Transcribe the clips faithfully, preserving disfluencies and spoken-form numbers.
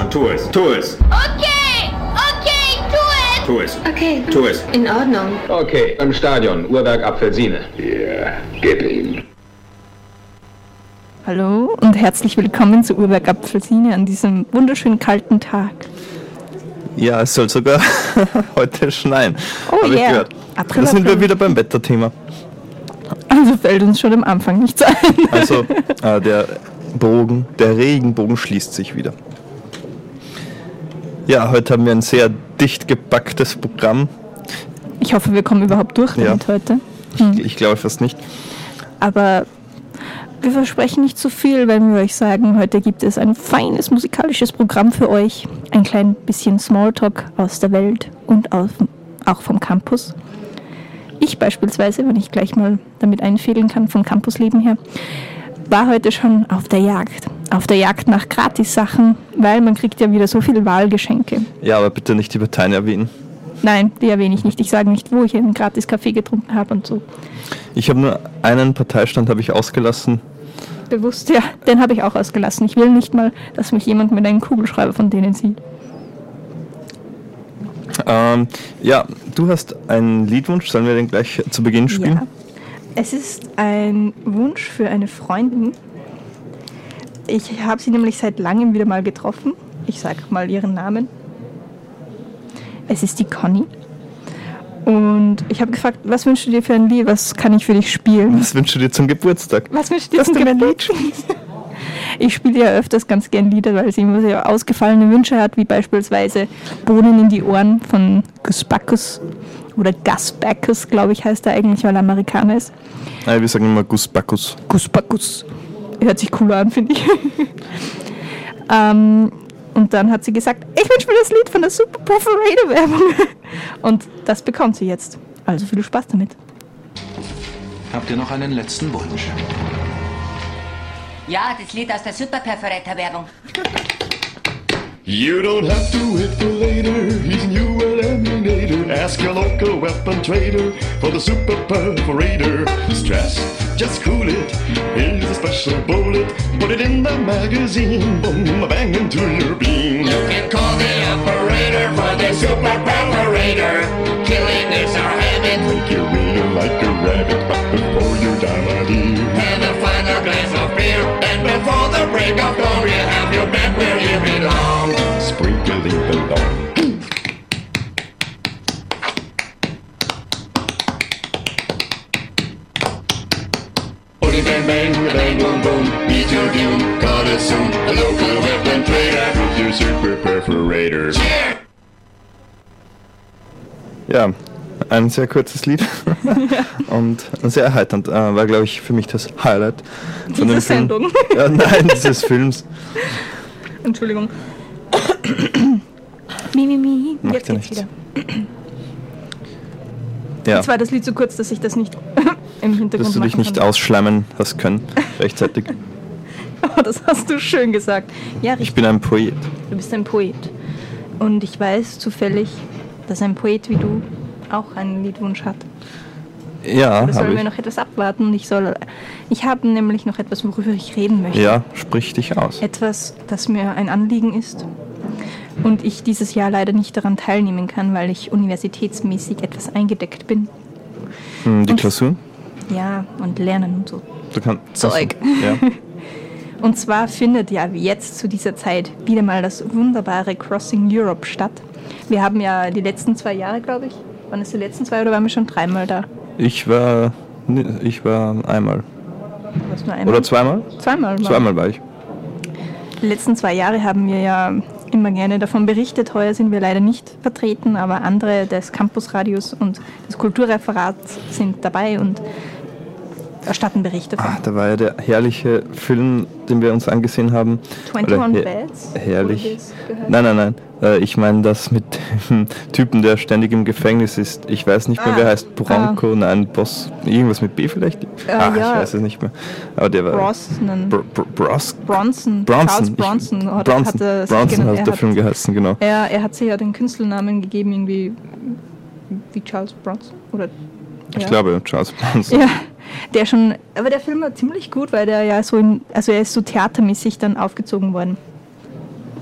tu es, tu es. Okay, okay, tu es. Tu es. Okay. Tu es. In Ordnung. Okay, im Stadion, Uhrwerk Apfelsine. Ja, yeah, gib ihm. Hallo und herzlich willkommen zu Uhrwerk Apfelsine an diesem wunderschönen kalten Tag. Ja, es soll sogar heute schneien. Oh Hab yeah. ich gehört. April, da sind April. wir wieder beim Wetterthema. Also fällt uns schon am Anfang nichts ein. Also äh, der Bogen, der Regenbogen schließt sich wieder. Ja, heute haben wir ein sehr dicht gepacktes Programm. Ich hoffe, wir kommen überhaupt durch damit Ja. heute. Hm. Ich, ich glaube fast nicht. Aber wir versprechen nicht zu viel, wenn wir euch sagen, heute gibt es ein feines musikalisches Programm für euch. Ein klein bisschen Smalltalk aus der Welt und aus, auch vom Campus. Ich beispielsweise, wenn ich gleich mal damit einfädeln kann, vom Campusleben her, war heute schon auf der Jagd. Auf der Jagd nach Gratissachen, weil man kriegt ja wieder so viele Wahlgeschenke. Ja, aber bitte nicht die Parteien erwähnen. Nein, die erwähne ich nicht. Ich sage nicht, wo ich einen Gratis-Kaffee getrunken habe und so. Ich habe nur einen Parteistand habe ich ausgelassen. Bewusst, ja, den habe ich auch ausgelassen. Ich will nicht mal, dass mich jemand mit einem Kugelschreiber von denen sieht. Ähm, ja, du hast einen Liedwunsch. Sollen wir den gleich zu Beginn spielen? Ja, es ist ein Wunsch für eine Freundin. Ich habe sie nämlich seit langem wieder mal getroffen. Ich sage mal ihren Namen. Es ist die Conny. Und ich habe gefragt, was wünschst du dir für ein Lied? Was kann ich für dich spielen? Was wünschst du dir zum Geburtstag? Was wünschst du dir Dass zum du mir ein Geburtstag? Ich spiele ja öfters ganz gern Lieder, weil sie immer sehr ausgefallene Wünsche hat, wie beispielsweise Bohnen in die Ohren von Gus Bacchus oder Gus Bacchus, glaube ich, heißt er eigentlich, weil er Amerikaner ist. Nein, wir sagen immer Gus Bacchus. Gus Bacchus. Hört sich cooler an, finde ich. ähm, und dann hat sie gesagt, ich wünsche mir das Lied von der Super Perforator Werbung. Und das bekommt sie jetzt. Also viel Spaß damit. Habt ihr noch einen letzten Wunsch? Ja, das Lied aus der Super Perforator Werbung. You don't have to wait for later, he's a new eliminator. Ask your local weapon trader for the Super Perforator. Stress, just cool it, here's a special bullet. Put it in the magazine, boom, bang into your beam. You can call the operator for the Super Perforator. Killing is our habit. Make your reader like a rabbit, but before you die, my dear, have a final glass of beer. And before the break of dawn, you have your bed where you belong. Sprinkling belong. Booty bang bang, bang boom boom. Meet your doom, call us soon. A local weapon trader with your Super Perforator. Cheer! Ja, ein sehr kurzes Lied und sehr erheiternd. Äh, war, glaube ich, für mich das Highlight von Diese dem Film. Sendung. Ja, nein, dieses Films. Entschuldigung. Mi, mi, mi. Macht Jetzt ja geht's nichts. wieder. Ja, Jetzt war das Lied so kurz, dass ich das nicht im Hintergrund dass du dich machen nicht kann. ausschleimen hast können, rechtzeitig. Oh, das hast du schön gesagt. Ja, Ich richtig. bin ein Poet. Du bist ein Poet. Und ich weiß zufällig, dass ein Poet wie du auch einen Liedwunsch hat. Ja, Da sollen habe wir ich. noch etwas abwarten. Und ich soll. Ich habe nämlich noch etwas, worüber ich reden möchte. Ja, sprich dich aus. Etwas, das mir ein Anliegen ist. Und ich dieses Jahr leider nicht daran teilnehmen kann, weil ich universitätsmäßig etwas eingedeckt bin. Hm, die Und- Klausur? Ja, und lernen und so. Du kannst. Zeug. Ja. Und zwar findet ja jetzt zu dieser Zeit wieder mal das wunderbare Crossing Europe statt. Wir haben ja die letzten zwei Jahre, glaube ich. Waren es die letzten zwei oder waren wir schon dreimal da? Ich war. Ich war einmal. Warst du nur einmal? Oder zweimal? Zweimal. war- Zweimal war ich. Die letzten zwei Jahre haben wir ja immer gerne davon berichtet. Heuer sind wir leider nicht vertreten, aber andere des Campusradios und des Kulturreferats sind dabei und erstatten Berichte von. Ah, da war ja der herrliche Film, den wir uns angesehen haben. einundzwanzig Oder her- Beds? Herrlich. Wurde das gehört? Nein, nein, nein. Äh, Ich meine das mit dem Typen, der ständig im Gefängnis ist. Ich weiß nicht mehr, Ah, wer heißt. Bronco, nein, Boss. Irgendwas mit B vielleicht? Ah, ja. ich weiß es nicht mehr. Aber der war. Brosnan. Br Br Bros Bronson. Bronson. Charles Ich- Bronson. hat- Bronson, hat er sich Bronson genannt. hat Er der hat- Film geheißen, genau. Er, er hat sich ja den Künstlernamen gegeben, irgendwie wie Charles Bronson. Oder, Ich ja. glaube, Charles Bronson. Ja, der schon, aber der Film war ziemlich gut, weil der ja so, in, also er ist so theatermäßig dann aufgezogen worden.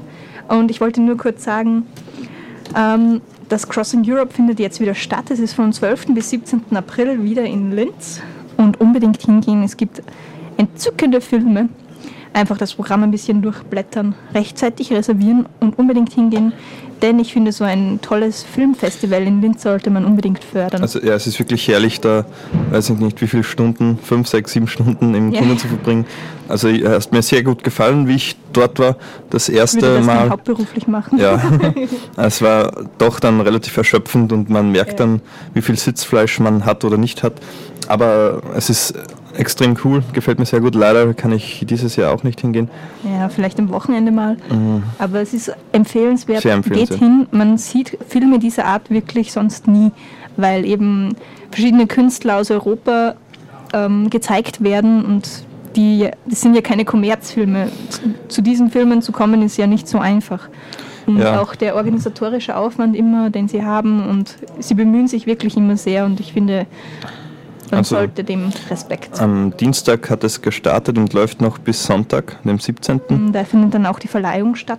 Und ich wollte nur kurz sagen, ähm, das Crossing Europe findet jetzt wieder statt. Es ist vom zwölften bis siebzehnten April wieder in Linz. Und unbedingt hingehen. Es gibt entzückende Filme. Einfach das Programm ein bisschen durchblättern, rechtzeitig reservieren und unbedingt hingehen. Denn ich finde, so ein tolles Filmfestival in Linz sollte man unbedingt fördern. Also ja, es ist wirklich herrlich, da weiß ich nicht wie viele Stunden, fünf, sechs, sieben Stunden im Ja. Kino zu verbringen. Also es hat mir sehr gut gefallen, wie ich dort war. Das erste ich würde das Mal. dann hauptberuflich machen. Ja, es war doch dann relativ erschöpfend und man merkt Ja. dann, wie viel Sitzfleisch man hat oder nicht hat. Aber es ist extrem cool, gefällt mir sehr gut. Leider kann ich dieses Jahr auch nicht hingehen. Ja, vielleicht am Wochenende mal. Mhm. Aber es ist empfehlenswert. Sehr empfehlenswert. Geht hin. Man sieht Filme dieser Art wirklich sonst nie, weil eben verschiedene Künstler aus Europa ähm, gezeigt werden und die, das sind ja keine Kommerzfilme. Zu, zu diesen Filmen zu kommen ist ja nicht so einfach. Und Ja. auch der organisatorische Aufwand immer, den sie haben, und sie bemühen sich wirklich immer sehr, und ich finde, man Also, sollte dem Respekt. Am Dienstag hat es gestartet und läuft noch bis Sonntag, dem siebzehnten. Da findet dann auch die Verleihung statt.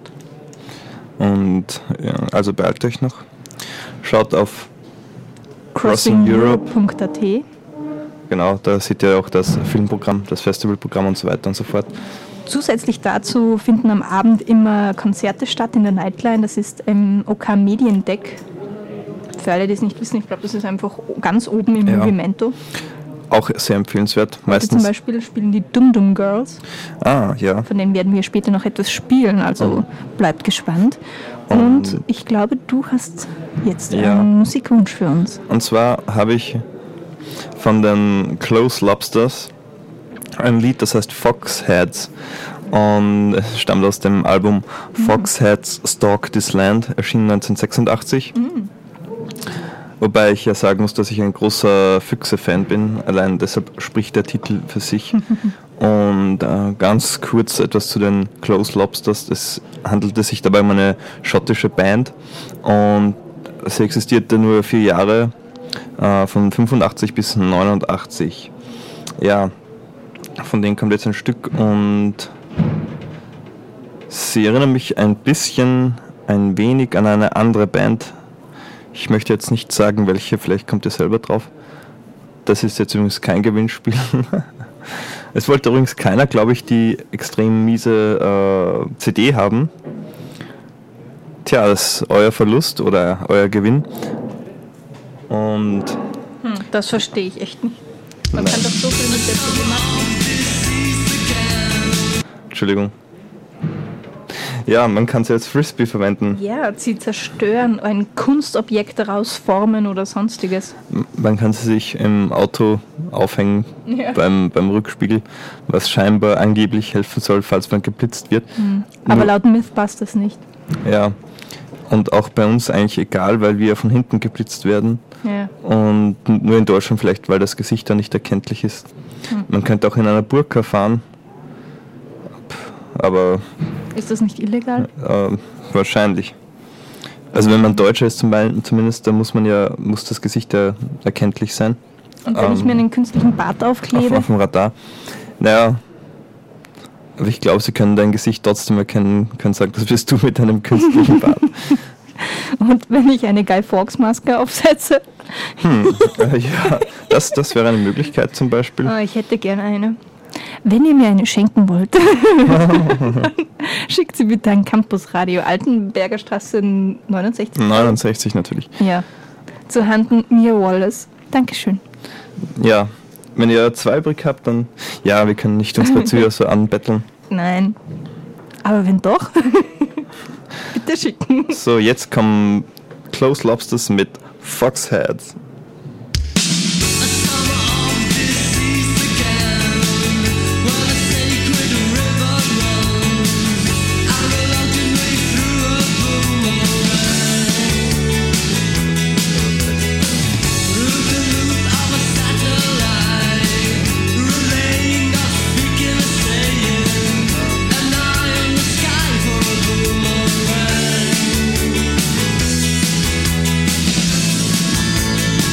Und ja, also beeilt euch noch. Schaut auf crossing Crossing europe Europe. punkt a t. Genau, da seht ihr auch das Filmprogramm, das Festivalprogramm und so weiter und so fort. Zusätzlich dazu finden am Abend immer Konzerte statt in der Nightline. Das ist im OK Mediendeck. Für alle, die es nicht wissen, ich glaube, das ist einfach ganz oben im Ja. Movimento. Auch sehr empfehlenswert. Heute zum Meistens. Beispiel spielen die Dum Dum Girls. Ah, ja. Von denen werden wir später noch etwas spielen, also Oh. bleibt gespannt. Und- Und ich glaube, du hast jetzt Ja. einen Musikwunsch für uns. Und zwar habe ich von den Close Lobsters ein Lied, das heißt Foxheads. Und es stammt aus dem Album Foxheads Stalk This Land, erschienen neunzehnhundertsechsundachtzig. Wobei ich ja sagen muss, dass ich ein großer Füchse-Fan bin. Allein deshalb spricht der Titel für sich. Und äh, ganz kurz etwas zu den Close Lobsters. Es handelte sich dabei um eine schottische Band. Und sie existierte nur vier Jahre, äh, von fünfundachtzig bis neunundachtzig. Ja, von denen kommt jetzt ein Stück und sie erinnern mich ein bisschen, ein wenig an eine andere Band. Ich möchte jetzt nicht sagen, welche, vielleicht kommt ihr selber drauf. Das ist jetzt übrigens kein Gewinnspiel. Es wollte übrigens keiner, glaube ich, die extrem miese äh, C D haben. Tja, das ist euer Verlust oder euer Gewinn. Und Hm, das verstehe ich echt nicht. Man kann doch so viel mit der C D machen. Entschuldigung. Ja, man kann sie als Frisbee verwenden. Ja, sie zerstören, ein Kunstobjekt daraus formen oder sonstiges. Man kann sie sich im Auto aufhängen, Ja. beim, beim Rückspiegel, was scheinbar angeblich helfen soll, falls man geblitzt wird. Aber Nur- laut Mythbusters nicht. Ja, und auch bei uns eigentlich egal, weil wir von hinten geblitzt werden. Ja. Und nur in Deutschland vielleicht, weil das Gesicht da nicht erkenntlich ist. Man könnte auch in einer Burka fahren, aber Ist das nicht illegal? äh, wahrscheinlich. Also wenn man Deutscher ist zum Beispiel, zumindest, dann muss man ja, muss das Gesicht ja erkenntlich sein. Und wenn ich Ähm, mir einen künstlichen Bart Auf, aufklebe? auf dem Radar. Naja, aber ich glaube, sie können dein Gesicht trotzdem erkennen, können sagen, das bist du mit deinem künstlichen Bart. Und wenn ich eine Guy Fawkes Maske aufsetze? Hm, äh, ja, das, das wäre eine Möglichkeit zum Beispiel. Oh, ich hätte gerne eine. Wenn ihr mir eine schenken wollt, schickt sie bitte an Campusradio, Altenberger Straße neunundsechzig. neunundsechzig natürlich. Ja, zu Handen Mia Wallace. Dankeschön. Ja, wenn ihr zwei übrig habt, dann ja, wir können nicht unsere Zuhörer so anbetteln. Nein. Aber wenn doch, bitte schicken. So, jetzt kommen Close Lobsters mit Foxheads. Sky for a boomerang.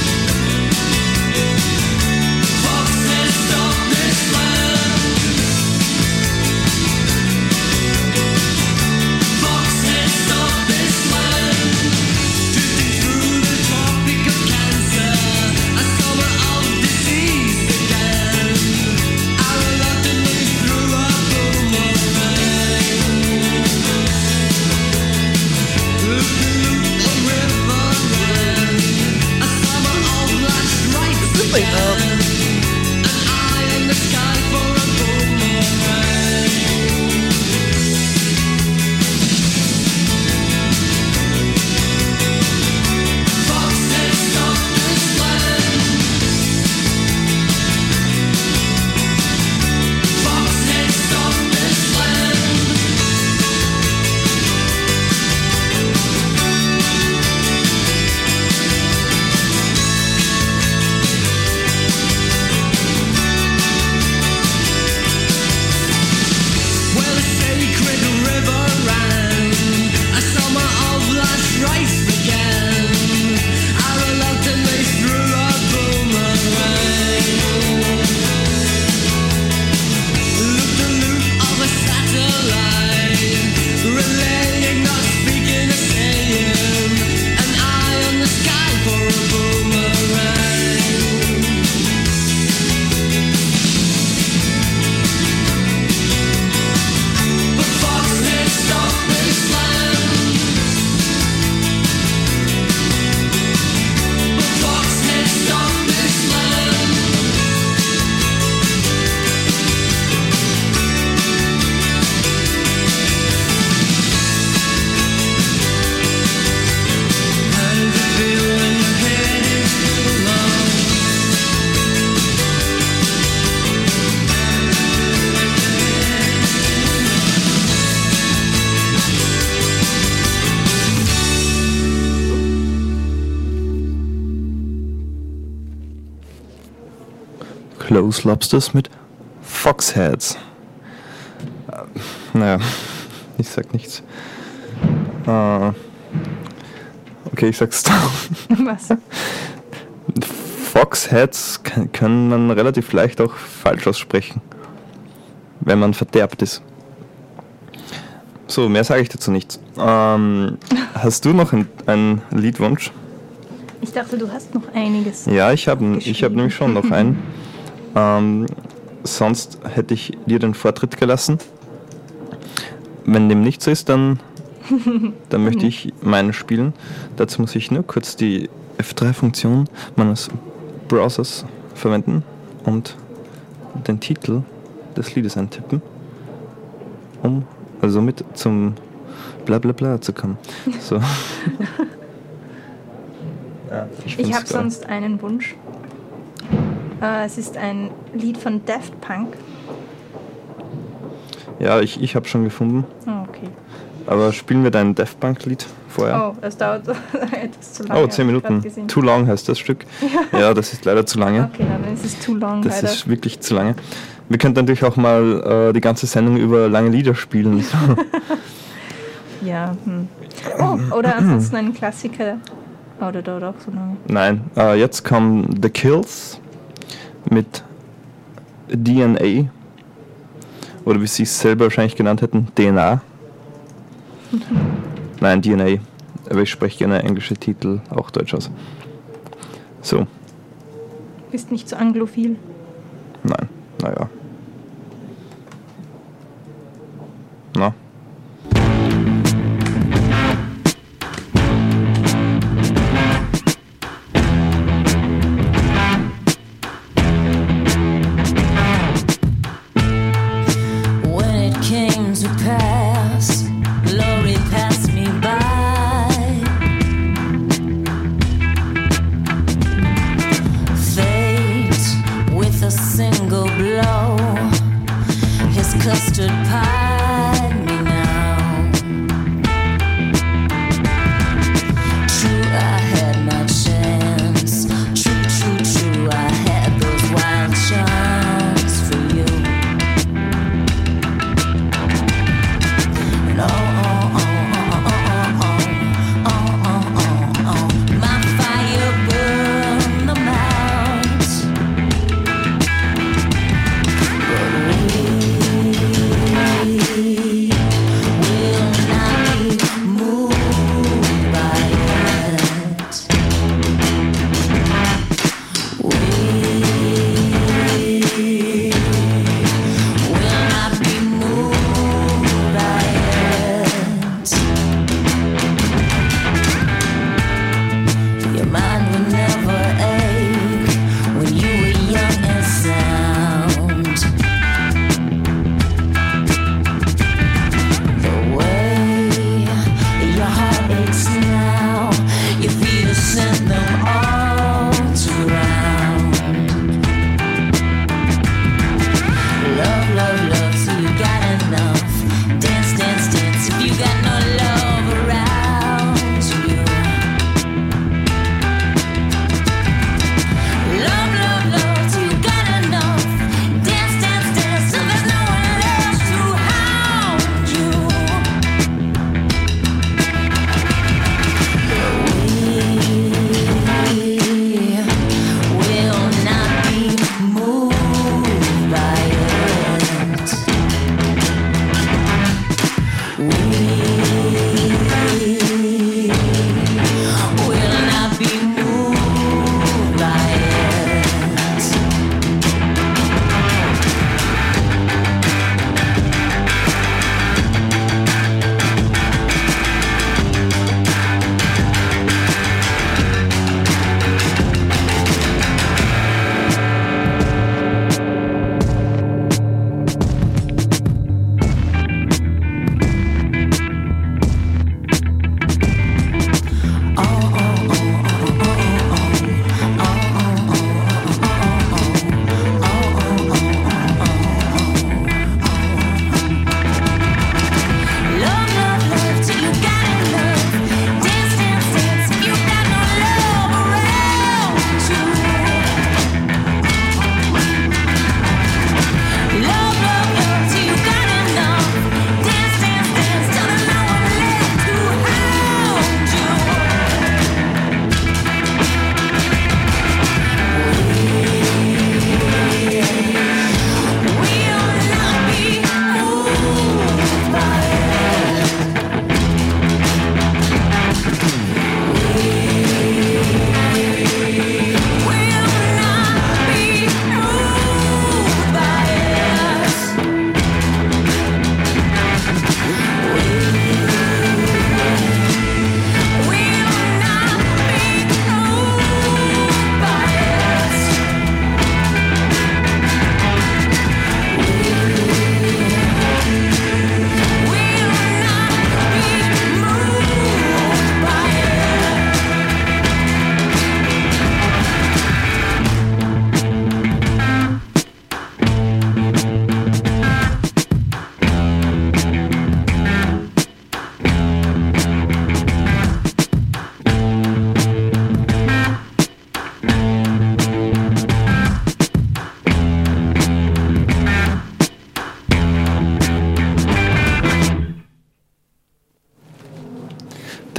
Close Lobsters mit Foxheads. Äh, naja, ich sag nichts. Äh, okay, ich sag's da. Was? Foxheads kann, kann man relativ leicht auch falsch aussprechen, wenn man verderbt ist. So, mehr sage ich dazu nicht. Ähm, hast du noch ein, einen Liedwunsch? Ich dachte, du hast noch einiges. Ja, ich habe ich hab nämlich schon noch einen. Ähm, sonst hätte ich dir den Vortritt gelassen. Wenn dem nicht so ist, dann, dann möchte ich meinen spielen. Dazu muss ich nur kurz die F drei Funktion meines Browsers verwenden und den Titel des Liedes eintippen, um also mit zum Blablabla zu kommen. So. Ja, ich ich habe sonst einen Wunsch. Äh, es ist ein Lied von Daft Punk. Ja, ich, ich habe schon gefunden. Oh, okay. Aber spielen wir dein Daft Punk-Lied vorher? Oh, es dauert etwas zu lange. Oh, zehn Minuten. Too long heißt das Stück. Ja, ja, das ist leider zu lange. Okay, dann ist es too long. Das leider. ist wirklich zu lange. Wir könnten natürlich auch mal äh, die ganze Sendung über lange Lieder spielen. Ja. Hm. Oh, oder ansonsten ein Klassiker. Oh, der dauert auch so lange. Nein, äh, jetzt kommen The Kills mit D N A. Oder wie sie es selber wahrscheinlich genannt hätten, D N A. Nein, D N A. Aber ich spreche gerne englische Titel, auch Deutsch aus. So. Bist nicht so anglophil? Nein, naja. Na? Custard pie me now. True, I had my chance. True, true, true, I had those wild charms for you. And oh, oh, oh, oh, oh, oh, oh, oh, oh, my fire burned them out. But we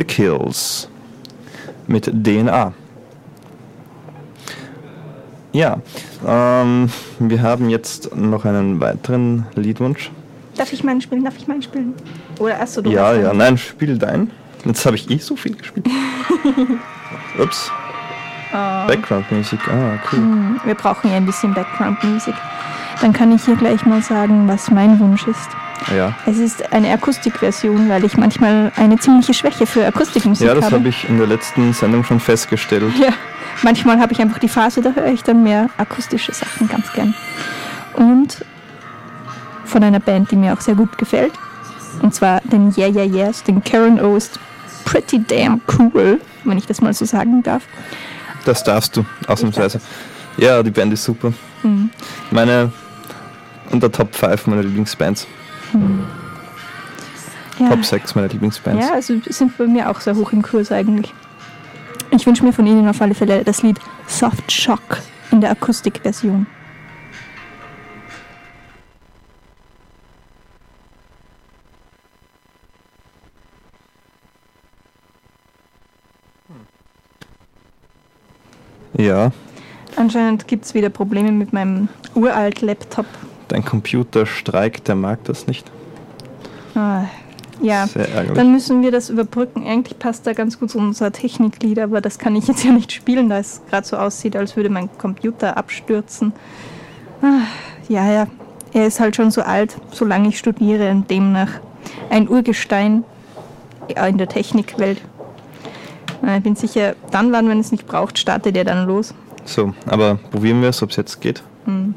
Kills mit D N A. Ja, ähm, wir haben jetzt noch einen weiteren Liedwunsch. Darf ich meinen spielen? Darf ich meinen spielen? Oder achso, du Ja, hast ja, einen. nein, spiel dein. Jetzt habe ich eh so viel gespielt. Ups. Oh. Background-Musik, ah, cool. Hm, wir brauchen ja ein bisschen Background-Musik. Dann kann ich hier gleich mal sagen, was mein Wunsch ist. Ja. Es ist eine Akustikversion, weil ich manchmal eine ziemliche Schwäche für Akustikmusik Ja, habe. das habe ich in der letzten Sendung schon festgestellt. Ja, manchmal habe ich einfach die Phase, da höre ich dann mehr akustische Sachen ganz gern. Und von einer Band, die mir auch sehr gut gefällt. Und zwar den Yeah Yeah Yeahs, den Karen O's Pretty Damn Cool, wenn ich das mal so sagen darf. Das darfst du, ausnahmsweise. Ja, die Band ist super. Mhm. Meine unter Top fünf meiner Lieblingsbands. Mhm. Ja. Top sechs meiner Lieblingsbands. Ja, also sind bei mir auch sehr hoch im Kurs eigentlich. Ich wünsche mir von Ihnen auf alle Fälle das Lied Soft Shock in der Akustikversion. Ja. Anscheinend gibt es wieder Probleme mit meinem uralt Laptop. Dein Computer streikt, der mag das nicht. Ah, ja, Sehr ärgerlich. dann müssen wir das überbrücken. Eigentlich passt da ganz gut unser Techniklied, aber das kann ich jetzt ja nicht spielen, da es gerade so aussieht, als würde mein Computer abstürzen. Ah, ja, ja, er ist halt schon so alt, solange ich studiere und demnach ein Urgestein in der Technikwelt. Ich bin sicher, dann, wann, wenn es nicht braucht, startet er dann los. So, aber probieren wir es, ob es jetzt geht. Hm.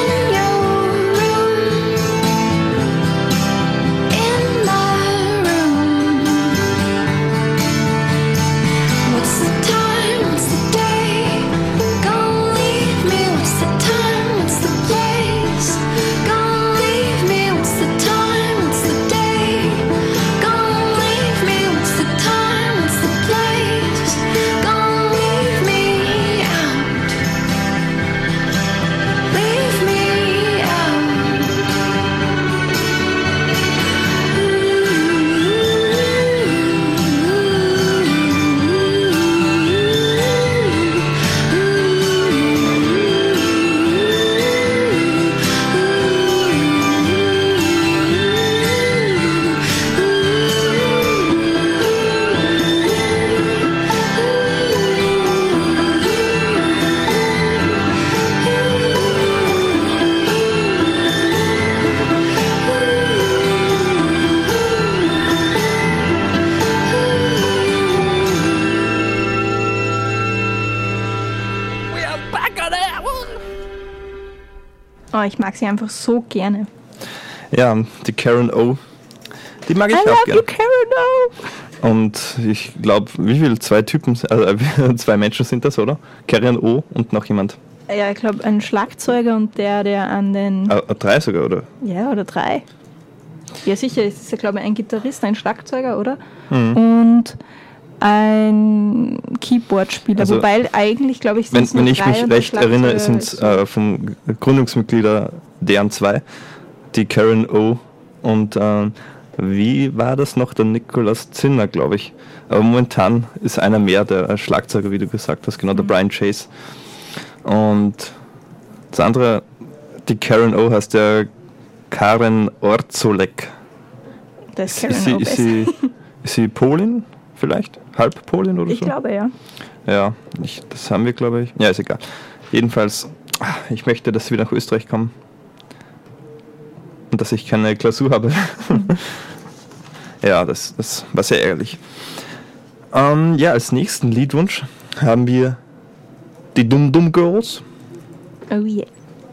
In my room. Oh, ich mag sie einfach so gerne. Ja, die Karen O. Die mag ich I auch love gerne. you, Karen O. Und ich glaube, wie viele? Zwei Typen, also zwei Menschen sind das, oder? Karen O und noch jemand. Ja, ich glaube, ein Schlagzeuger und der, der an den... Ah, drei sogar, oder? Ja, oder drei. Ja, sicher, es ist ja, glaube ich, ein Gitarrist, ein Schlagzeuger, oder? Mhm. Und ein Keyboard-Spieler, Also, wobei eigentlich, glaube ich, sind Wenn, wenn ich mich recht erinnere, sind es so. äh, vom Gründungsmitglieder deren zwei, die Karen O. Und äh, wie war das noch? Der Nikolaus Zinner, glaube ich. Aber momentan ist einer mehr, der Schlagzeuger, wie du gesagt hast, genau, der Mhm. Brian Chase. Und das andere, die Karen O. heißt der Karen Orzolek. Das ist Ist, Karen ist, sie, O. ist, sie, ist sie Polin vielleicht? Halb Polin oder Ich so? glaube, ja. Ja, ich, das haben wir, glaube ich. Ja, ist egal. Jedenfalls, ah, ich möchte, dass wir nach Österreich kommen. Und dass ich keine Klausur habe. Ja, das, das war sehr ärgerlich. Ähm, ja, als nächsten Liedwunsch haben wir die Dum Dum Girls, Oh yeah.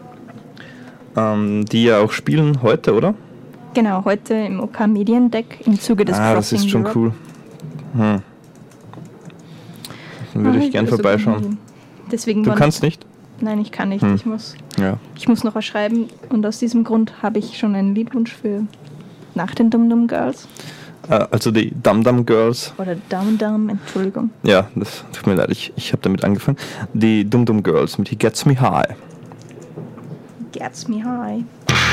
ähm, die ja auch spielen heute, oder? Genau, heute im OK Mediendeck im Zuge des Ah, das Crossing ist schon Europe. cool. Hm. Dann würde Ah, ich gern will sogar vorbeischauen. hingehen. Deswegen Du waren- kannst nicht? Nein, ich kann nicht. Hm. Ich muss, Ja. ich muss noch was schreiben und aus diesem Grund habe ich schon einen Liedwunsch für nach den Dum Dum Girls. Äh, also die Dum Dum Girls. Oder Dum Dum, Entschuldigung. Ja, das tut mir leid, ich, ich habe damit angefangen. Die Dum Dum Girls mit He Gets Me High. Gets me high.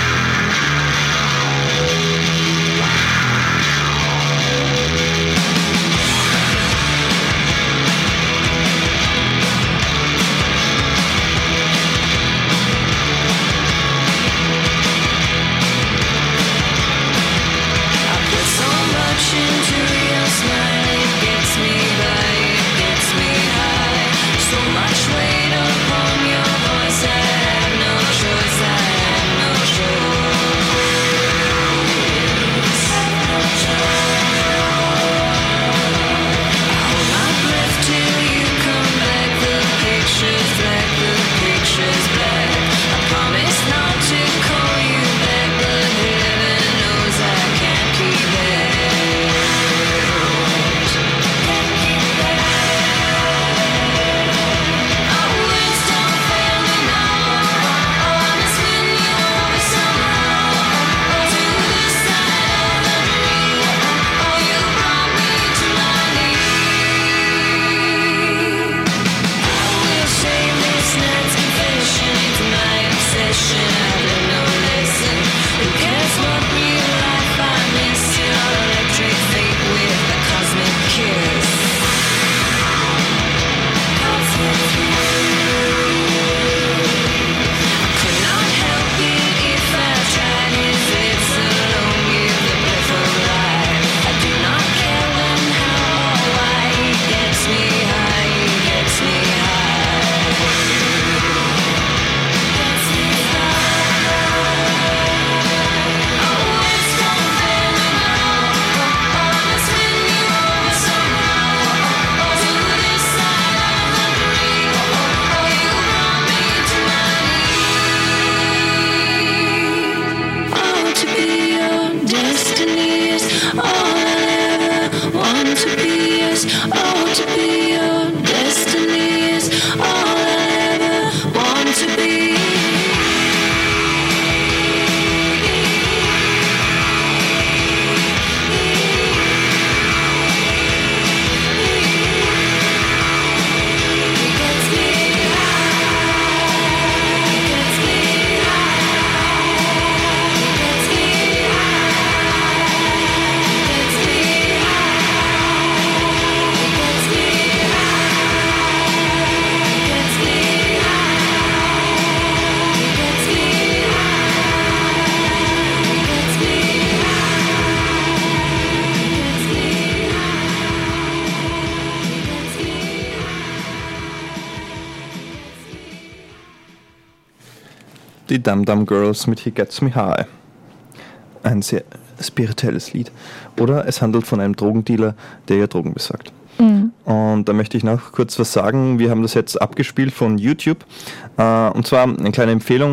Die Dum Dum Girls mit He Gets Me High. Ein sehr spirituelles Lied. Oder es handelt von einem Drogendealer, der ja Drogen besorgt. Mhm. Und da möchte ich noch kurz was sagen. Wir haben das jetzt abgespielt von YouTube. Äh, und zwar eine kleine Empfehlung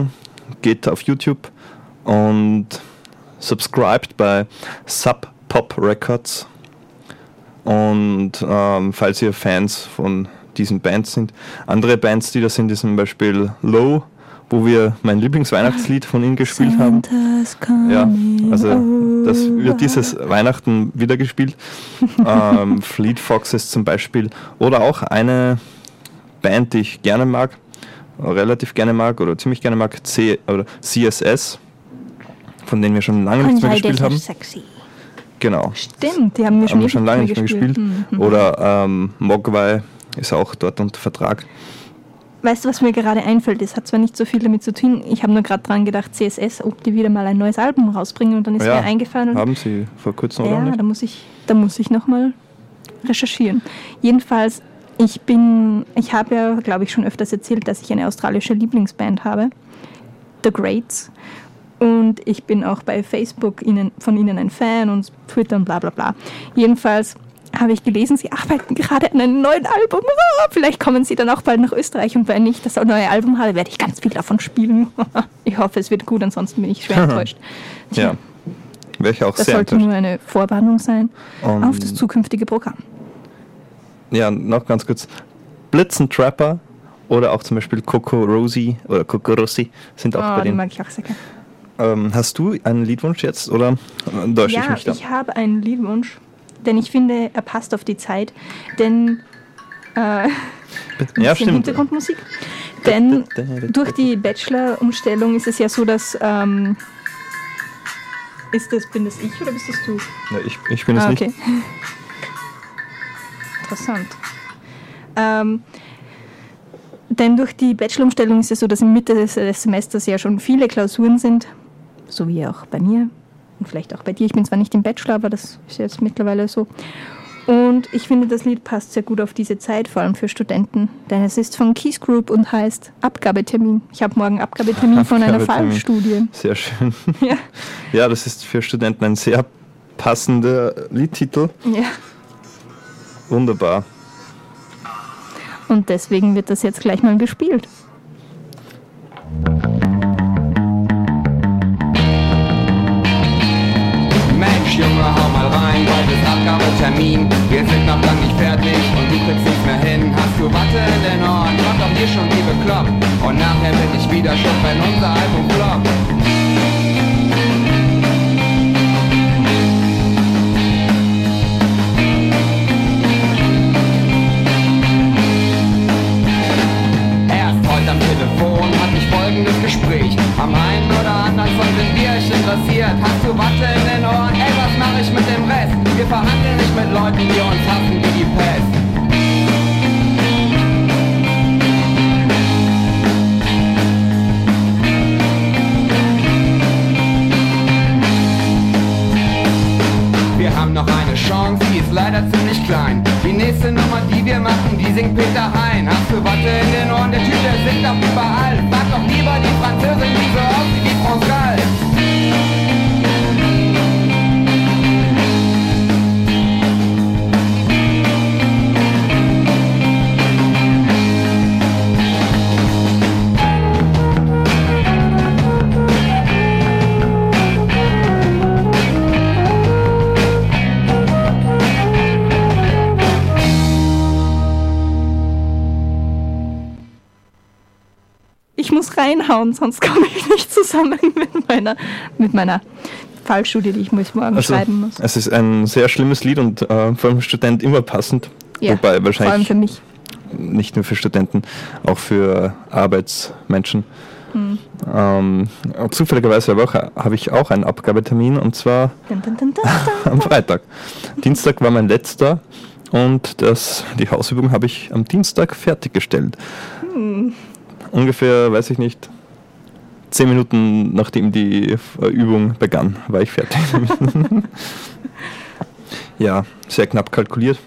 geht auf YouTube und subscribed bei Sub Pop Records. Und ähm, falls ihr Fans von diesen Bands sind, andere Bands, die da sind, ist zum Beispiel Low, wo wir mein Lieblingsweihnachtslied von ihnen gespielt haben. Ja, also das wird dieses Weihnachten wieder gespielt. ähm, Fleet Foxes zum Beispiel. Oder auch eine Band, die ich gerne mag, relativ gerne mag oder ziemlich gerne mag, C, oder C S S, von denen wir schon lange nichts mehr gespielt haben. Sexy. Genau. Stimmt, die haben wir schon, haben wir schon lange nicht mehr gespielt. gespielt. Mhm. Oder ähm, Mogwai ist auch dort unter Vertrag. Weißt du, was mir gerade einfällt? Das hat zwar nicht so viel damit zu tun, ich habe nur gerade dran gedacht, C S S, ob die wieder mal ein neues Album rausbringen und dann ist ja, mir eingefallen. Und haben sie vor kurzem oder ja, nicht? da muss ich, da muss ich nochmal recherchieren. Jedenfalls, ich bin, ich habe ja, glaube ich, schon öfters erzählt, dass ich eine australische Lieblingsband habe, The Greats. Und ich bin auch bei Facebook ihnen, von ihnen ein Fan und Twitter und bla bla bla. Jedenfalls habe ich gelesen, sie arbeiten gerade an einem neuen Album. Oh, vielleicht kommen sie dann auch bald nach Österreich und wenn ich das neue Album habe, werde ich ganz viel davon spielen. Ich hoffe, es wird gut, ansonsten bin ich schwer enttäuscht. Tja, ja, wäre ich auch das sehr sollte enttäuscht. nur eine Vorwarnung sein Und auf das zukünftige Programm. Ja, noch ganz kurz. Blitzen Trapper oder auch zum Beispiel Coco Rosie oder Coco Rossi sind auch Oh, bei die denen. mag ich auch sehr gerne. Ähm, hast du einen Liedwunsch jetzt oder täusche ich Ja, mich da? ich habe einen Liedwunsch, denn ich finde, er passt auf die Zeit, denn äh, Ja, bisschen stimmt. Hintergrundmusik. Denn durch die Bachelor-Umstellung ist es ja so, dass ähm, ist das, bin das ich oder bist das du? Ja, ich, ich bin es ah, nicht. okay. Interessant. Ähm, denn durch die Bachelor-Umstellung ist es so, dass in Mitte des, des Semesters ja schon viele Klausuren sind, so wie auch bei mir und vielleicht auch bei dir. Ich bin zwar nicht im Bachelor, aber das ist jetzt mittlerweile so. Und ich finde, das Lied passt sehr gut auf diese Zeit, vor allem für Studenten, denn es ist von Keys Group und heißt Abgabetermin. Ich habe morgen Abgabetermin von einer Abgabetermin. Fallstudie. Sehr schön. Ja. Ja, das ist für Studenten ein sehr passender Liedtitel. Ja. Wunderbar. Und deswegen wird das jetzt gleich mal gespielt. Mensch, Junge, hau mal rein, bald ist Abgabetermin. Wir sind noch lang nicht fertig und du kriegst nichts mehr hin. Hast du Watte in den Ohren, mach doch hier schon wie bekloppt. Und nachher bin ich wieder schuld, wenn unser Album floppt. Am Telefon hatte ich folgendes Gespräch. Am einen oder anderen von sind wir euch interessiert. Hast du Watte in den Ohren? Ey, was mach ich mit dem Rest? Wir verhandeln nicht mit Leuten, die uns hassen wie die Pest. Wir haben noch eine Chance, die ist leider ziemlich klein. Die nächste Nummer, die wir machen, die singt Peter Hein. Hast du Watte in den Ohren? Der Typ, der singt auch überall. Frag doch lieber die Französin, die so aussieht wie France Gall. Ich muss reinhauen, sonst komme ich nicht zusammen mit meiner, mit meiner Fallstudie, die ich morgen Also, schreiben muss. es ist ein sehr schlimmes Lied und äh, für einen Student immer passend. Ja, Wobei wahrscheinlich vor allem für mich. Nicht nur für Studenten, auch für Arbeitsmenschen. Hm. Ähm, zufälligerweise habe, auch, habe ich auch einen Abgabetermin und zwar Dun, dun, dun, dun, dun. am Freitag. Dienstag war mein letzter und das, die Hausübung habe ich am Dienstag fertiggestellt. Hm. Ungefähr, weiß ich nicht, zehn Minuten nachdem die Übung begann, war ich fertig. Ja, sehr knapp kalkuliert.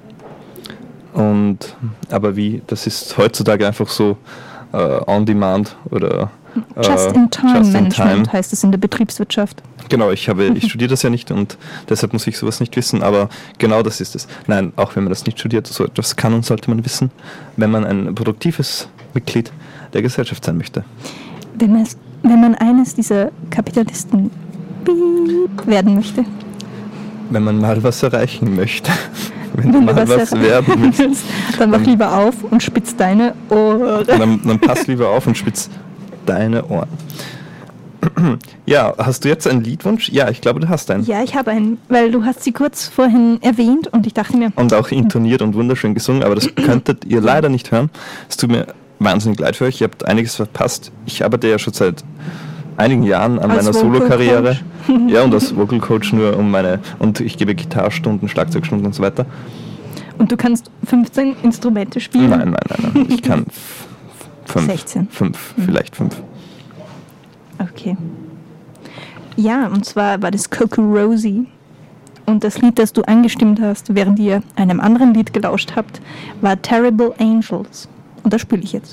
Und aber wie, das ist heutzutage einfach so äh, on demand oder äh, Just-in-Time-Management heißt es in der Betriebswirtschaft. Genau, ich habe, ich studiere das ja nicht und deshalb muss ich sowas nicht wissen, aber genau das ist es. Nein, auch wenn man das nicht studiert, so etwas kann und sollte man wissen, wenn man ein produktives Mitglied der Gesellschaft sein möchte. Wenn man es wenn man eines dieser Kapitalisten piep werden möchte? Wenn man mal was erreichen möchte. Wenn, Wenn du mal was, was werden willst, dann mach lieber auf und spitz deine Ohren. Dann, dann pass lieber auf und spitz deine Ohren. Ja, hast du jetzt einen Liedwunsch? Ja, ich glaube, du hast einen. Ja, ich habe einen, weil du hast sie kurz vorhin erwähnt und ich dachte mir... Und auch intoniert und wunderschön gesungen, aber das könntet ihr leider nicht hören. Es tut mir wahnsinnig leid für euch, ihr habt einiges verpasst. Ich arbeite ja schon seit einigen Jahren an als meiner Solo-Karriere. Ja, und als Vocal Coach nur um meine... Und ich gebe Gitarrstunden, Schlagzeugstunden und so weiter. Und du kannst fünfzehn Instrumente spielen? Nein, nein, nein, nein. Ich kann f- fünf. sechzehn. Fünf, mhm. vielleicht fünf. Okay. Ja, und zwar war das Coco Rosie. Und das Lied, das du angestimmt hast, während ihr einem anderen Lied gelauscht habt, war Terrible Angels. Und das spiele ich jetzt.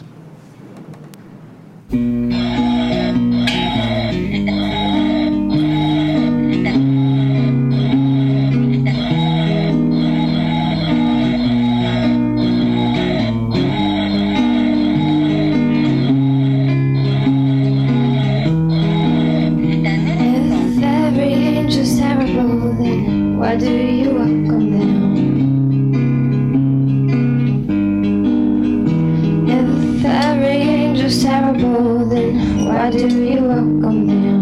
Why do you walk on them? If every angel's terrible, then why do you walk on them?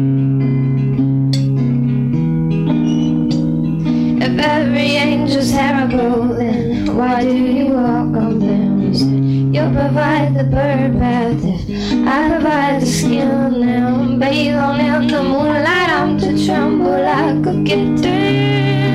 If every angel's terrible, then why do you walk on them? You said you'll provide the bird bath if I provide the skin. Now I'm bathed on in the moonlight, I'm to tremble like a kitten.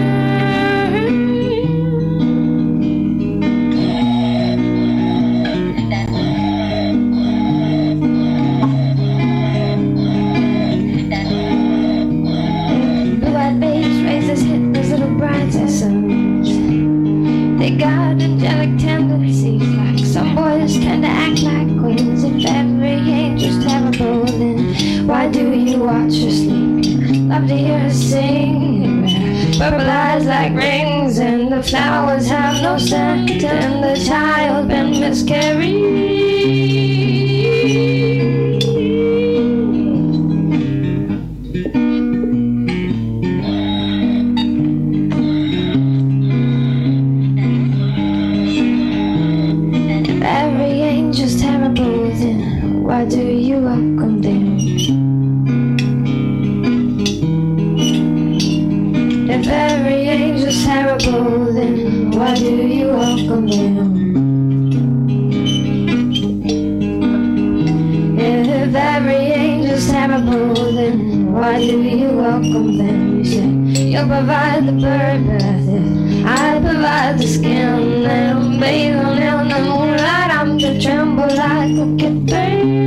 They got angelic tendencies, like some boys tend to act like queens. If every angel's terrible, then why do you watch her sleep? Love to hear her sing. Purple eyes like rings, and the flowers have no scent, and the child been miscarried. Why do you walk on them? If every angel's terrible, then why do you walk on them? If every angel's terrible, then why do you walk on them? You said you'll provide the bird bath if I provide the skin. And I'm bathing in the moonlight, I'm to tremble like a kitten.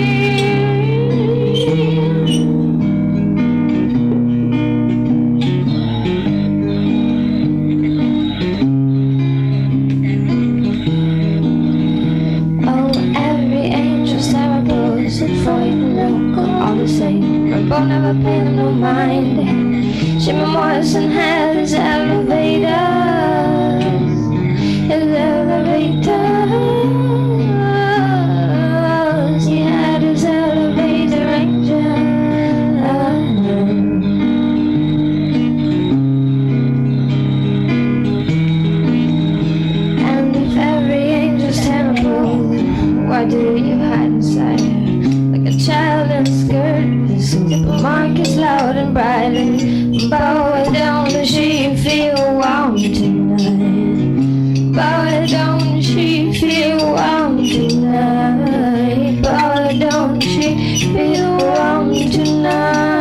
But never paid no mind. Jimmy Morrison had his elevators, his elevators. He had his elevator angel. And if every angel's terrible, why do you hide inside her like a child in a skirt? Marcus loud and bright and bow it down, does she feel warm tonight? Bow it down, she feel warm tonight? Bow it down, she feel warm tonight?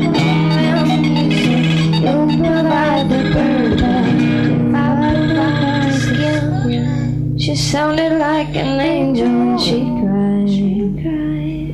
Bye. sounded like an angel when she cried.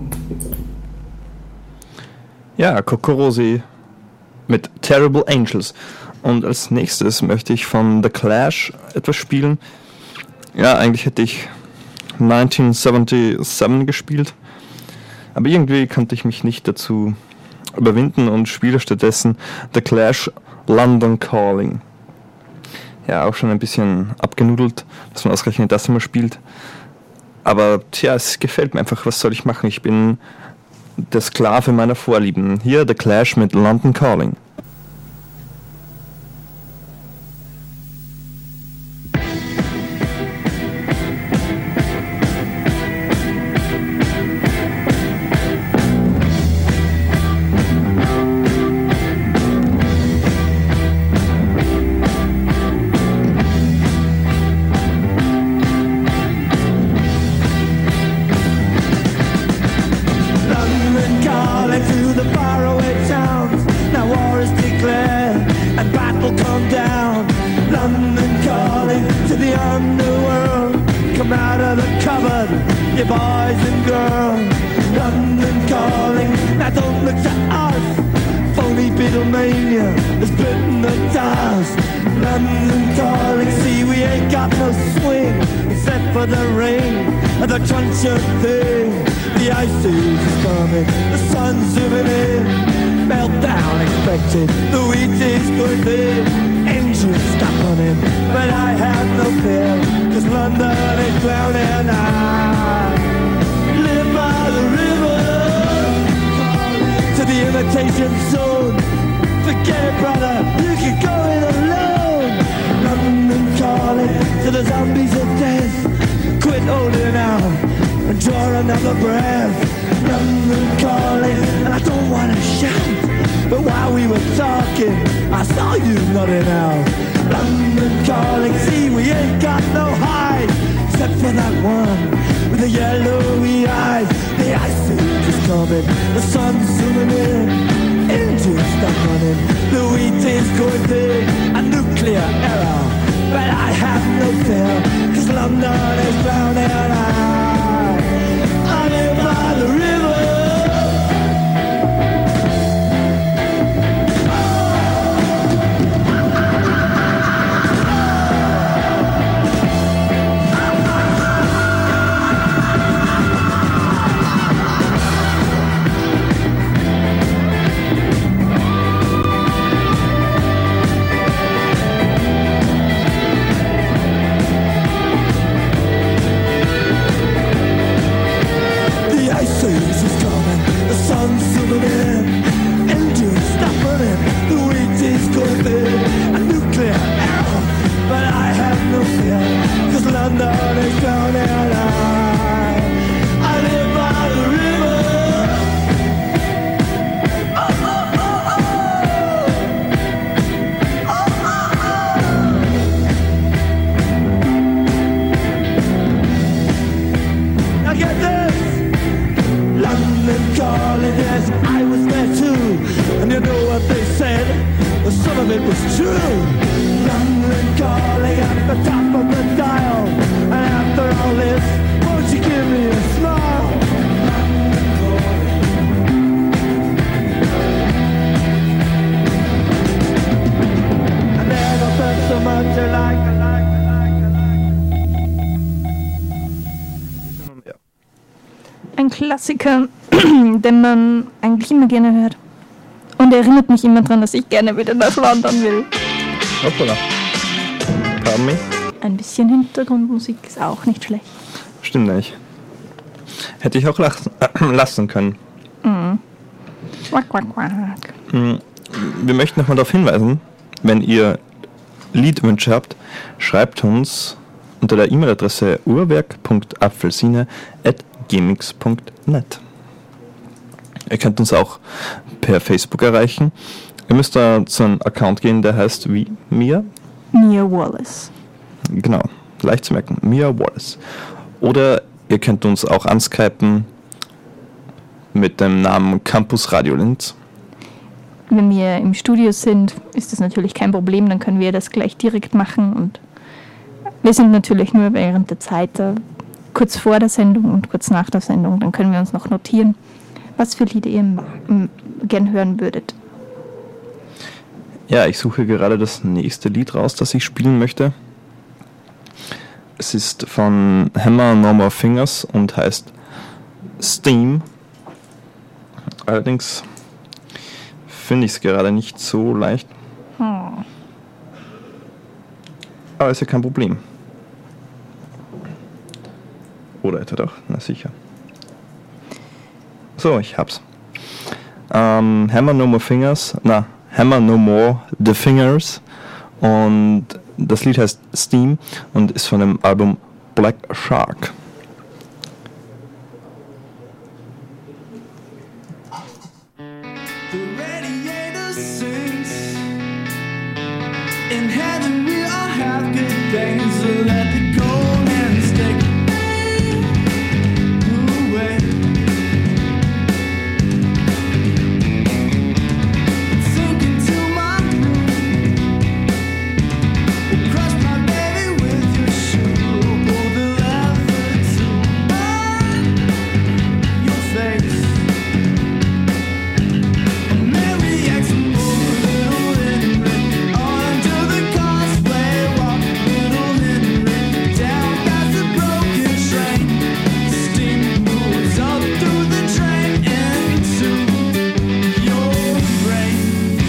Ja, Kokorosi mit Terrible Angels. Und als nächstes möchte ich von The Clash etwas spielen. Ja, eigentlich hätte ich neunzehnhundertsiebenundsiebzig gespielt, aber irgendwie konnte ich mich nicht dazu überwinden und spiele stattdessen The Clash London Calling. Ja, auch schon ein bisschen abgenudelt, dass man ausgerechnet das immer spielt. Aber tja, es gefällt mir einfach, was soll ich machen? Ich bin der Sklave meiner Vorlieben. Hier The Clash mit London Calling. Klassiker, den man eigentlich immer gerne hört. Und er erinnert mich immer daran, dass ich gerne wieder nach London will. Hoppala. Pardon me? Ein bisschen Hintergrundmusik ist auch nicht schlecht. Stimmt nicht. Hätte ich auch lassen, äh, lassen können. Mhm. Quack, quack, quack. Wir möchten nochmal darauf hinweisen, wenn ihr Liedwünsche habt, schreibt uns unter der E-Mail-Adresse uhrwerk punkt apfelsine at gmx punkt net. Ihr könnt uns auch per Facebook erreichen. Ihr müsst da zu einem Account gehen, der heißt wie Mia? Mia Wallace. Genau, leicht zu merken. Mia Wallace. Oder ihr könnt uns auch anskypen mit dem Namen Campus Radio Linz. Wenn wir im Studio sind, ist das natürlich kein Problem, dann können wir das gleich direkt machen und Wir sind natürlich nur während der Zeit, äh, kurz vor der Sendung und kurz nach der Sendung. Dann können wir uns noch notieren, was für Lieder ihr m- m- gern hören würdet. Ja, ich suche gerade das nächste Lied raus, das ich spielen möchte. Es ist von Hammer No More Fingers und heißt Steam. Allerdings finde ich es gerade nicht so leicht. Hm. Aber ist ja kein Problem. Oder etwa doch? Na sicher. So, ich hab's. Ähm, Hammer No More Fingers, na, Hammer No More The Fingers. Und das Lied heißt Steam und ist von dem Album Black Shark. The radiator sings. In heaven we all have good things, so let the cold and stick away. Sink into my room, crush my baby with your shoe, pull the lever to burn your face. Mary X little Henry under the causeway, walk little Henry down past the broken train. Steam moves up through the train into your brain.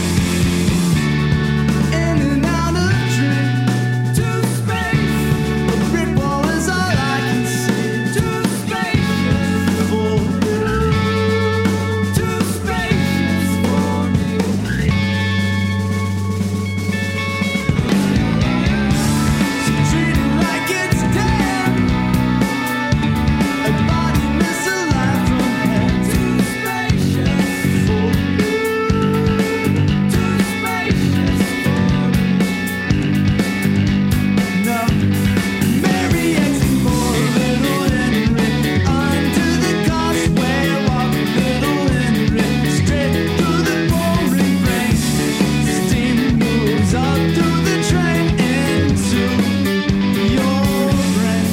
In and out of dream to space. A brick wall is all I can see. To space for you. To space for you. So treat it like it's dead. A body misaligned from head to spacious for you. To spacious for you. No, Mary X for little Henry under the causeway, walk little Henry straight through the pouring rain. Steam moves up through the train into your brain.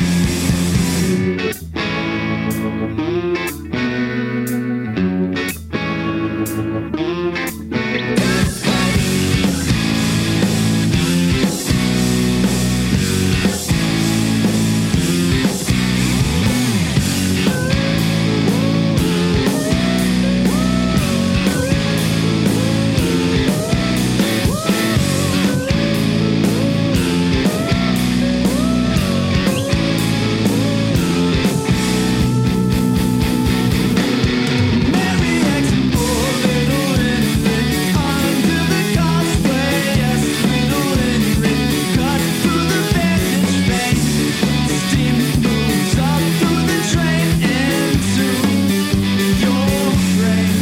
Mary X for little Henry under the causeway, yes, little Henry cut through the vantage pane. Steam moves up through the train into your brain.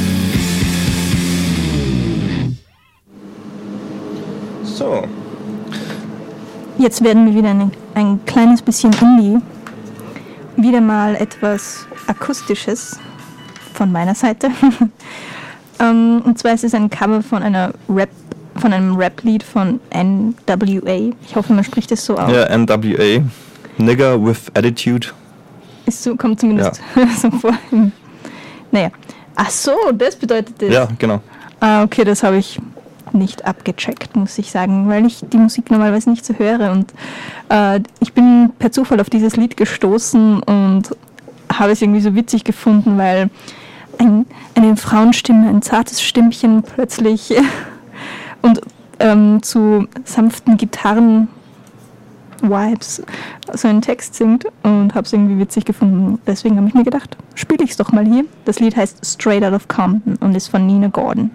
So, Jetzt werden wir wieder ein, ein kleines bisschen Indie. Wieder mal etwas Akustisches von meiner Seite. ähm, und zwar ist es ein Cover von einer Rap, von einem Rap-Lied von N W A. Ich hoffe, man spricht es so aus. ja, N W A, Nigger with Attitude. Ist so, kommt zumindest so vor. Naja. Ach so, das bedeutet das. Ja, genau. Ah, okay, das habe ich nicht abgecheckt, muss ich sagen, weil ich die Musik normalerweise nicht so höre. Und äh, ich bin per Zufall auf dieses Lied gestoßen und habe es irgendwie so witzig gefunden, weil ein, eine Frauenstimme, ein zartes Stimmchen plötzlich und ähm, zu sanften Gitarren-Vibes so einen Text singt und habe es irgendwie witzig gefunden. Deswegen habe ich mir gedacht, spiele ich es doch mal hier. Das Lied heißt Straight Out of Compton und ist von Nina Gordon.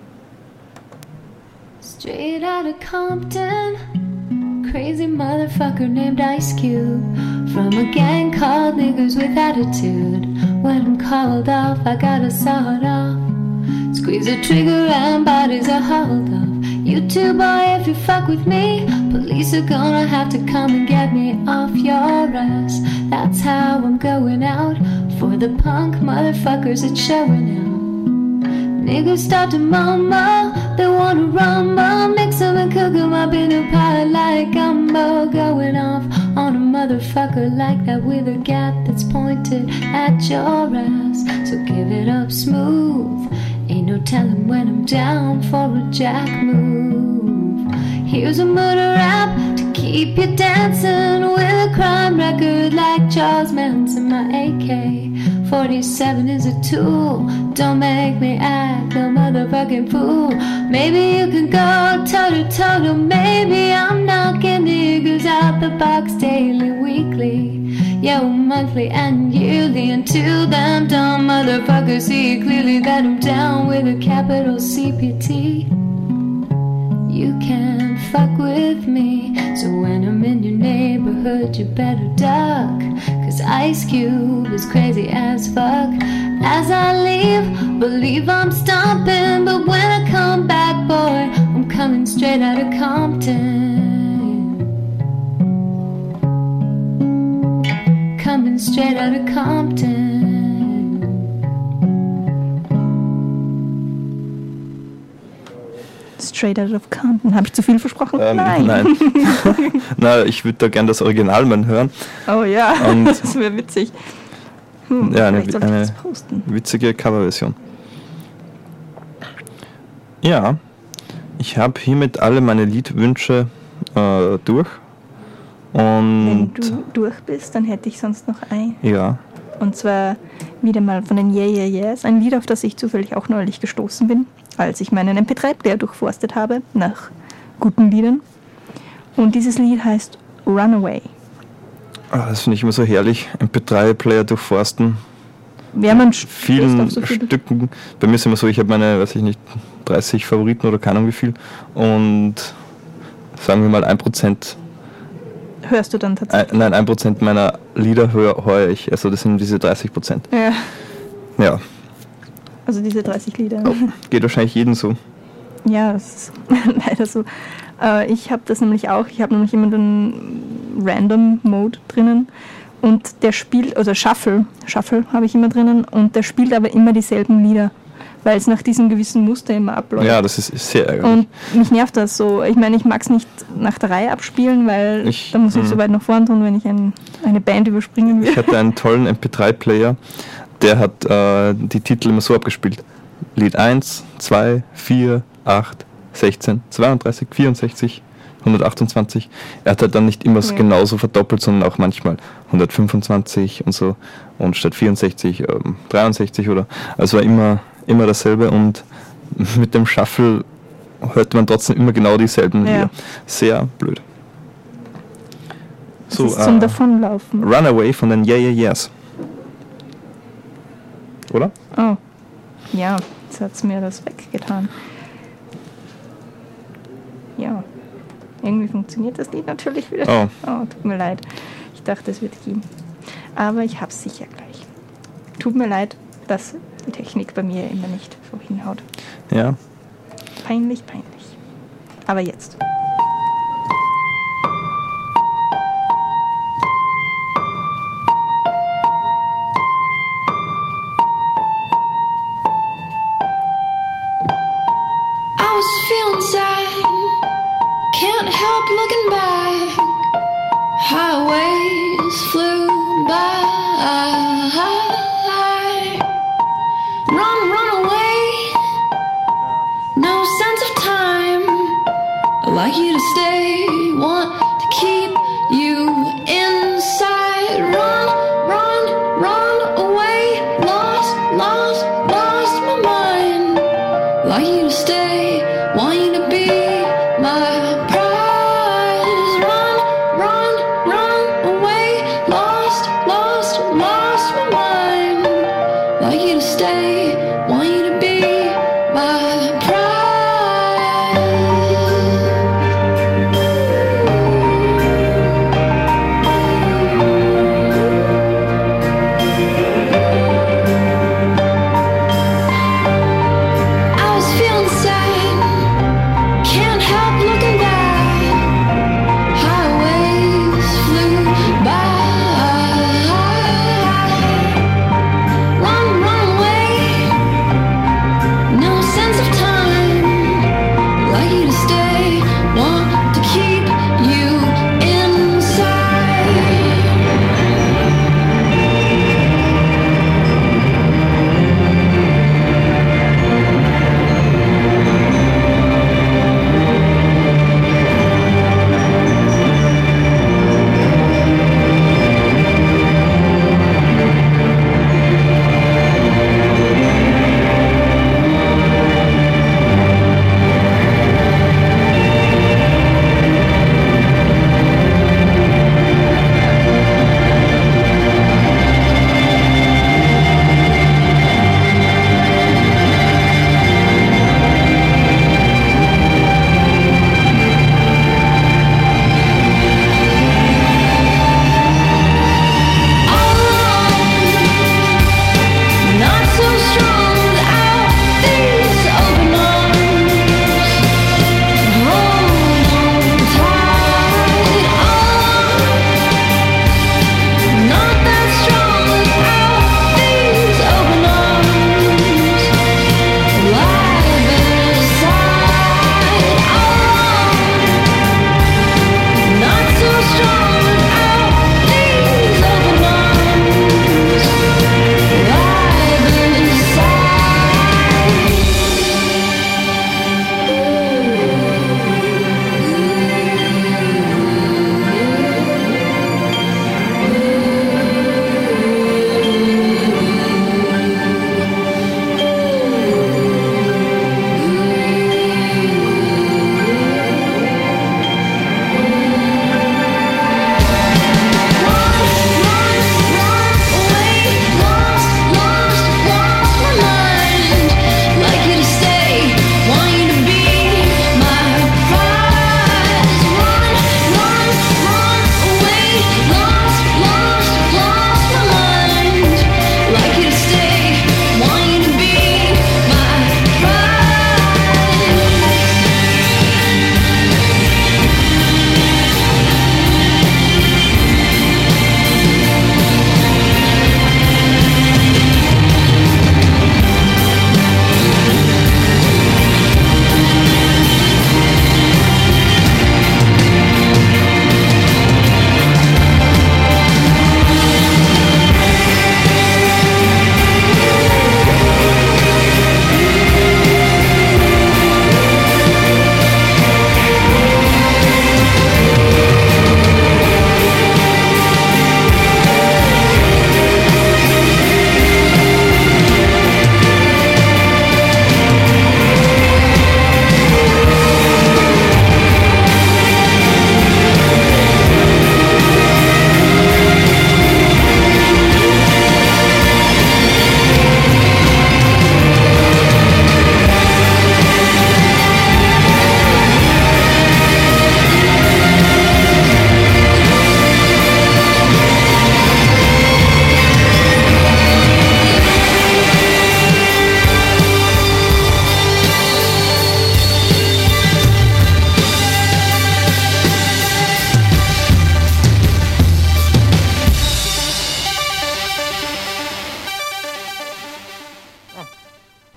Straight out of Compton, crazy motherfucker named Ice Cube, from a gang called Niggers with Attitude. When I'm called off, I gotta saw it off. Squeeze the trigger and bodies are hauled off. You too, boy, if you fuck with me, police are gonna have to come and get me off your ass. That's how I'm going out. For the punk motherfuckers, it's showing out. Niggas start to mumble, they wanna rumble, mix 'em and cook 'em up in a pot like gumbo. Going off on a motherfucker like that with a gat that's pointed at your ass. So give it up smooth, ain't no telling when I'm down for a jack move. Here's a murder rap to keep you dancing with a crime record like Charles Manson. My A K forty-seven is a tool, don't make me act the motherfucking fool. Maybe you can go toe to toe, maybe I'm knocking niggas out the box daily, weekly, yo, monthly and yearly. Until them dumb motherfuckers see clearly that I'm down with a capital C P T. You can't fuck with me, so when I'm in your neighborhood you better duck, cause Ice Cube is crazy as fuck. As I leave, believe I'm stomping, but when I come back, boy, I'm coming straight out of Compton. Coming straight out of Compton. Straight out of Compton. Habe ich zu viel versprochen? Ähm, nein. Nein. Na, ich würde da gerne das Original mal hören. Oh ja, Und das wäre witzig. Hm, ja, eine, vielleicht sollte ich eine das posten. witzige Coverversion. Ja, ich habe hiermit alle meine Liedwünsche äh, durch. Und Wenn du durch bist, dann hätte ich sonst noch ein. ja, Und zwar wieder mal von den Yeah Yeah Yeahs. Ein Lied, auf das ich zufällig auch neulich gestoßen bin, als ich meinen M P drei Player durchforstet habe nach guten Liedern. Und dieses Lied heißt Runaway. ah, das finde ich immer so herrlich. M P drei Player durchforsten. Wer man vielen auf so viele Stücken. Bei mir ist immer so, ich habe meine, weiß ich nicht, dreißig Favoriten oder keine Ahnung wie viel. Und sagen wir mal ein Prozent. hörst du dann tatsächlich? Ein, nein, ein Prozent meiner Lieder höre, höre ich. Also das sind diese dreißig Prozent. Ja, Ja, also diese dreißig Lieder. geht wahrscheinlich jedem so. Ja, das ist leider so. Äh, ich habe das nämlich auch. Ich habe nämlich immer den Random Mode drinnen und der spielt, also Shuffle, Shuffle habe ich immer drinnen und der spielt aber immer dieselben Lieder, weil es nach diesem gewissen Muster immer abläuft. Ja, das ist sehr ärgerlich. Und mich nervt das so. Ich meine, ich mag es nicht nach der Reihe abspielen, weil Ich- da muss ich mh. so weit nach vorn tun, wenn ich ein, eine Band überspringen will. Ich hatte einen tollen M P drei Player, der hat äh, die Titel immer so abgespielt. Lied eins, zwei, vier, acht, sechzehn, zweiunddreißig, vierundsechzig, hundertachtundzwanzig. Er hat halt dann nicht immer Ja. genauso verdoppelt, sondern auch manchmal hundertfünfundzwanzig und so. Und statt vierundsechzig, ähm, dreiundsechzig oder. Also war immer, immer dasselbe und mit dem Shuffle hört man trotzdem immer genau dieselben Ja. Lieder. Sehr blöd. Das ist zum Davonlaufen. Runaway von den Yeah Yeah Yeahs. Oder? Oh, ja, jetzt hat es mir das weggetan. Ja, irgendwie funktioniert das Lied natürlich wieder. Oh. Oh, tut mir leid. Ich dachte, es wird gehen. Aber ich hab's sicher gleich. Tut mir leid, dass die Technik bei mir immer nicht so hinhaut. Ja. Peinlich, peinlich. Aber jetzt. I was feeling sad, can't help looking back. Highways flew by. Run, run away, no sense of time. I'd like you to stay, want to keep you inside. Run, run, run away, lost, lost, lost my mind. Like you to stay, want you to be my prize. Run, run, run away, lost, lost, lost my mind. Like you to stay, want you to be my prize. I was feeling sad, can't help looking back. Highways flew by. Run, run away,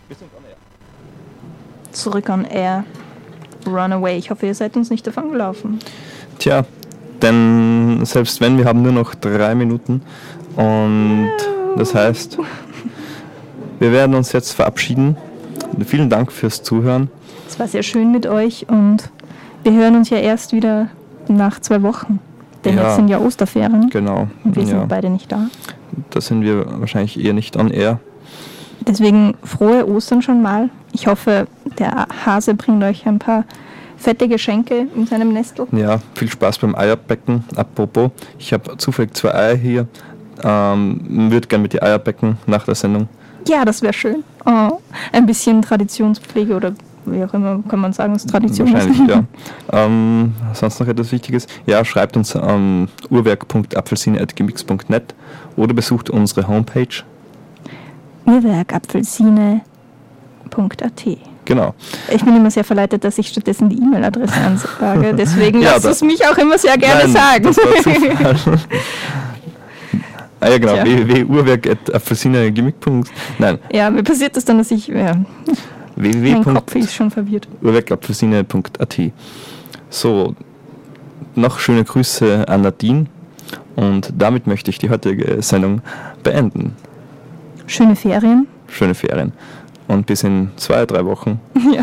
Zurück on Air. Runaway. Ich hoffe, ihr seid uns nicht davon gelaufen. Tja, denn selbst wenn, wir haben nur noch drei Minuten und das heißt, wir werden uns jetzt verabschieden. Vielen Dank fürs Zuhören. Es war sehr schön mit euch und wir hören uns ja erst wieder nach zwei Wochen. Denn Ja. jetzt sind ja Osterferien. Genau. Und wir ja. sind beide nicht da. Da sind wir wahrscheinlich eher nicht on air. Deswegen frohe Ostern schon mal. Ich hoffe, der Hase bringt euch ein paar fette Geschenke in seinem Nestel. Ja, viel Spaß beim Eierbecken. Apropos, ich habe zufällig zwei Eier hier. Ähm, würde gerne mit die Eier becken nach der Sendung. Ja, das wäre schön. Oh, ein bisschen Traditionspflege oder wie auch immer kann man sagen, dass Tradition Wahrscheinlich, ist. ja. Ähm, sonst noch etwas Wichtiges? Ja, schreibt uns an uhrwerk punkt apfelsine at gmx punkt net oder besucht unsere Homepage. uhrwerkapfelsine punkt a t. Genau. Ich bin immer sehr verleitet, dass ich stattdessen die E-Mail-Adresse ansage. Deswegen Ja, lasst da- es mich auch immer sehr gerne Nein, sagen. das war Zufall. Ah ja, genau, Tja. w w w punkt uhrwerk at apfelsine at gmx punkt net. Nein, Ja, mir passiert das dann, dass ich... Ja, w w w mein punkt Kopf ist schon verwirrt. uhrwerkapfelsine punkt a t. So, noch schöne Grüße an Nadine und damit möchte ich die heutige Sendung beenden. Schöne Ferien. Schöne Ferien. Und bis in zwei, drei Wochen. Ja.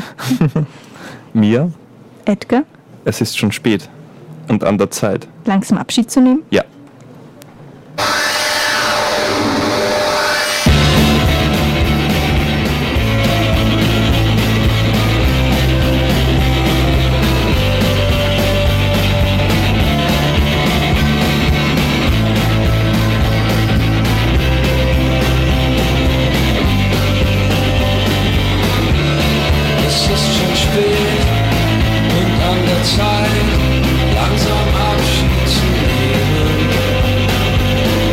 Mia, Edgar, es ist schon spät und an der Zeit. langsam Abschied zu nehmen. Ja.